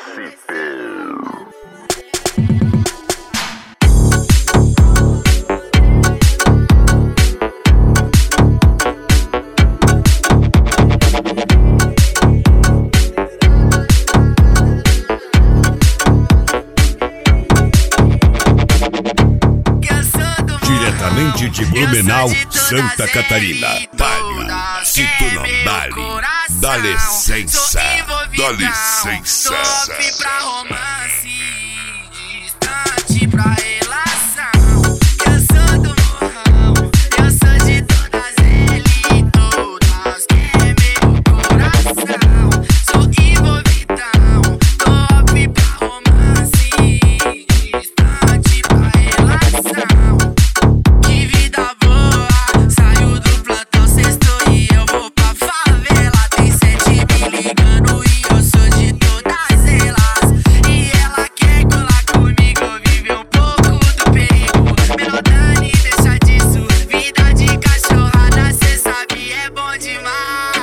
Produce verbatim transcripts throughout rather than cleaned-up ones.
Diretamente de Blumenau, Santa Catarina. Dale, se tu não dale, dá licença, dá licença. Top pra romance, distante pra relação. Eu sou do morrão, eu sou de todas eles, todas querem meu coração. Sou envolvidão, top pra romance, distante pra relação. Que vida boa, saio do plantão sexto e eu vou pra favela. Tem sete me ligando e eu sou de todas elas. E ela quer colar comigo, viver um pouco do perigo. Menor Dani, deixa disso, vida de cachorrada, cê sabe é bom demais.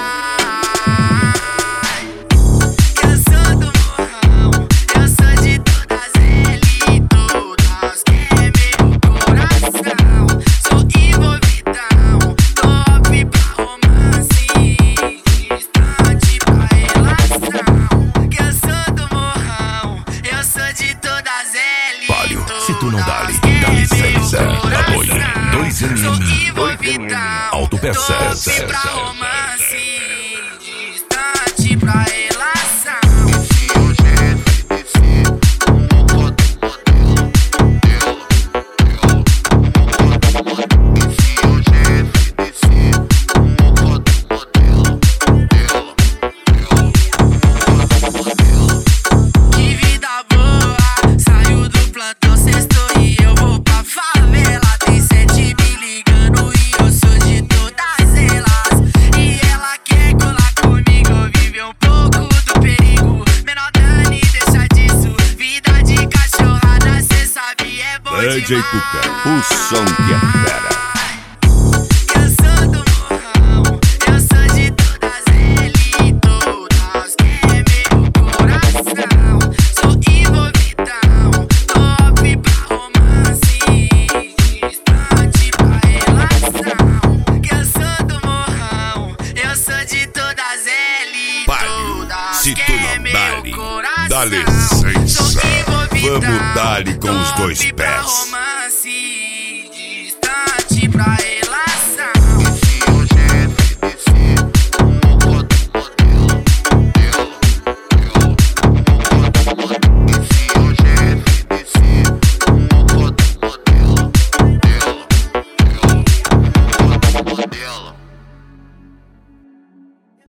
Eu sou do morrão, eu sou de todas eles, todas querem meu coração. Sou envolvidão, top pra romance, distante pra relação. Que eu sou do morrão, eu sou de todas eles. Palio, se tu não dá, dá licença. Apoio dois M M, dois M M, Autopeças. Top pra romance, distante pra relação. Que vida boa, saio do plantão sexto e eu vou pra favela. Tem sete me ligando e eu sou de todas elas. E ela quer colar comigo, viver um pouco do perigo. Menor Dani, deixa disso, vida de cachorrada, cê sabe é bom D J demais. Cuca, o som que é fera. Eu sou do morrão, eu sou de todas eles, todas querem meu coração. Sou envolvidão, top pra romance, distante pra relação. Que eu sou do morrão, eu sou de todas eles, Palio, todas se tu querem não meu dale, coração. dá licença. Sou envolvidão, Vamos dar-lhe com os dois top pra pés. romance, distante pra relação.